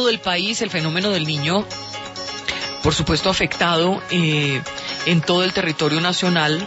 todo el país, el fenómeno del Niño, por supuesto, afectado en todo el territorio nacional,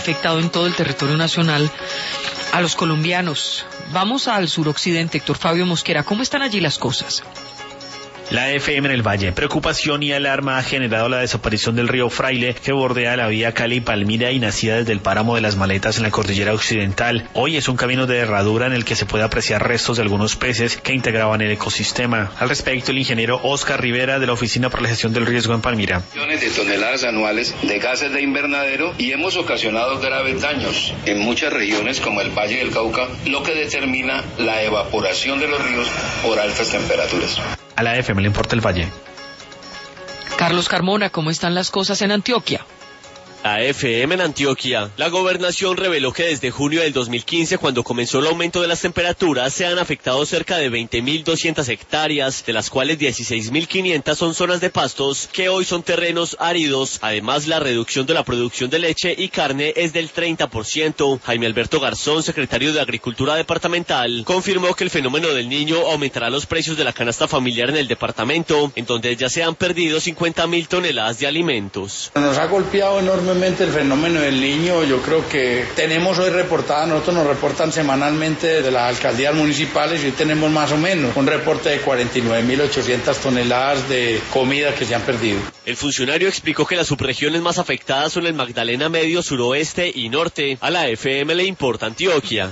a los colombianos. Vamos al suroccidente, Héctor Fabio Mosquera. ¿Cómo están allí las cosas? La FM en el Valle. Preocupación y alarma ha generado la desaparición del río Fraile, que bordea la vía Cali-Palmira y nacida desde el páramo de las Maletas en la cordillera occidental. Hoy es un camino de herradura en el que se puede apreciar restos de algunos peces que integraban el ecosistema. Al respecto, el ingeniero Oscar Rivera, de la Oficina para la Gestión del Riesgo en Palmira. Millones de toneladas anuales de gases de invernadero y hemos ocasionado graves daños en muchas regiones como el Valle del Cauca, lo que determina la evaporación de los ríos por altas temperaturas. A la FM le importa el Valle. Carlos Carmona, ¿cómo están las cosas en Antioquia? La FM en Antioquia. La gobernación reveló que desde junio del 2015, cuando comenzó el aumento de las temperaturas, se han afectado cerca de 20.200 hectáreas, de las cuales 16.500 son zonas de pastos, que hoy son terrenos áridos. Además, la reducción de la producción de leche y carne es del 30%. Jaime Alberto Garzón, secretario de Agricultura departamental, confirmó que el fenómeno del Niño aumentará los precios de la canasta familiar en el departamento, en donde ya se han perdido 50.000 toneladas de alimentos. Nos ha golpeado enormemente el fenómeno del Niño. Yo creo que tenemos hoy reportada, nosotros nos reportan semanalmente de las alcaldías municipales y hoy tenemos más o menos un reporte de 49.800 toneladas de comida que se han perdido. El funcionario explicó que las subregiones más afectadas son el Magdalena Medio, Suroeste y Norte. A la FM le importa Antioquia.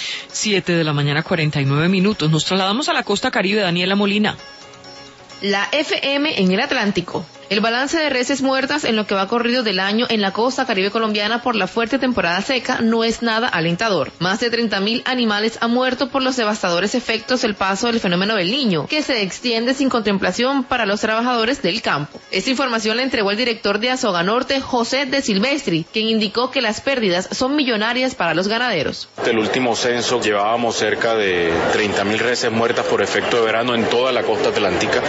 7:49 a.m. Nos trasladamos a la costa caribe. Daniela Molina. La FM en el Atlántico. El balance de reses muertas en lo que va corrido del año en la costa caribe colombiana por la fuerte temporada seca no es nada alentador. Más de 30.000 animales han muerto por los devastadores efectos del paso del fenómeno del Niño, que se extiende sin contemplación para los trabajadores del campo. Esta información la entregó el director de Azoga Norte, José de Silvestri, quien indicó que las pérdidas son millonarias para los ganaderos. El último censo llevábamos cerca de 30.000 reses muertas por efecto de verano en toda la costa atlántica.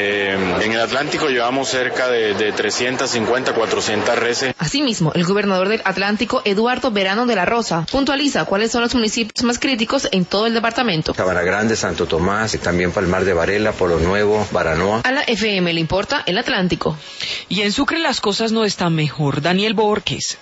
En el Atlántico llevamos cerca de 350, 400 reses. Asimismo, el gobernador del Atlántico, Eduardo Verano de la Rosa, puntualiza cuáles son los municipios más críticos en todo el departamento. Sabana Grande, Santo Tomás, también Palmar de Varela, Polo Nuevo, Baranoa. A la FM le importa el Atlántico. Y en Sucre las cosas no están mejor. Daniel Borges.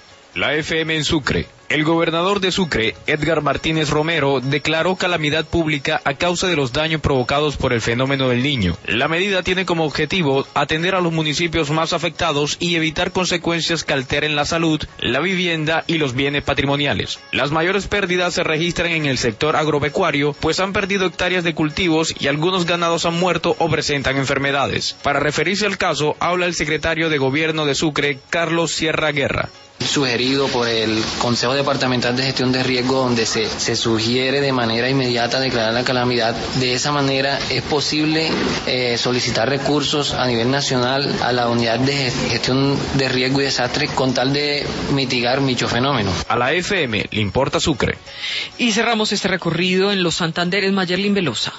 La FM en Sucre. El gobernador de Sucre, Edgar Martínez Romero, declaró calamidad pública a causa de los daños provocados por el fenómeno del Niño. La medida tiene como objetivo atender a los municipios más afectados y evitar consecuencias que alteren la salud, la vivienda y los bienes patrimoniales. Las mayores pérdidas se registran en el sector agropecuario, pues han perdido hectáreas de cultivos y algunos ganados han muerto o presentan enfermedades. Para referirse al caso, habla el secretario de Gobierno de Sucre, Carlos Sierra Guerra. Sugerido por el Consejo Departamental de Gestión de Riesgo, donde se sugiere de manera inmediata declarar la calamidad. De esa manera es posible solicitar recursos a nivel nacional a la Unidad de Gestión de Riesgo y Desastres con tal de mitigar dicho fenómeno. A la FM le importa Sucre. Y cerramos este recorrido en los Santanderes. Mayerlin Velosa.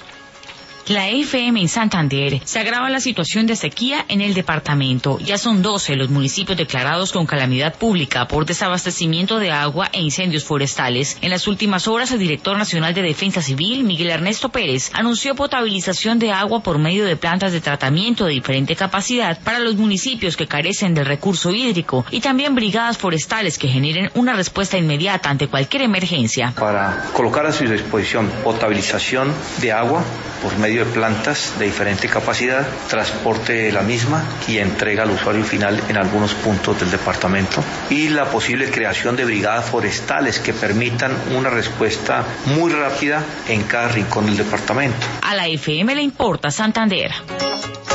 La FM en Santander. Se agrava la situación de sequía en el departamento. Ya son 12 los municipios declarados con calamidad pública por desabastecimiento de agua e incendios forestales. En las últimas horas, el director nacional de Defensa Civil, Miguel Ernesto Pérez, anunció potabilización de agua por medio de plantas de tratamiento de diferente capacidad para los municipios que carecen del recurso hídrico y también brigadas forestales que generen una respuesta inmediata ante cualquier emergencia. Para colocar a su disposición potabilización de agua por medio de plantas de diferente capacidad, transporte de la misma y entrega al usuario final en algunos puntos del departamento, y la posible creación de brigadas forestales que permitan una respuesta muy rápida en cada rincón del departamento. A la FM le importa Santander.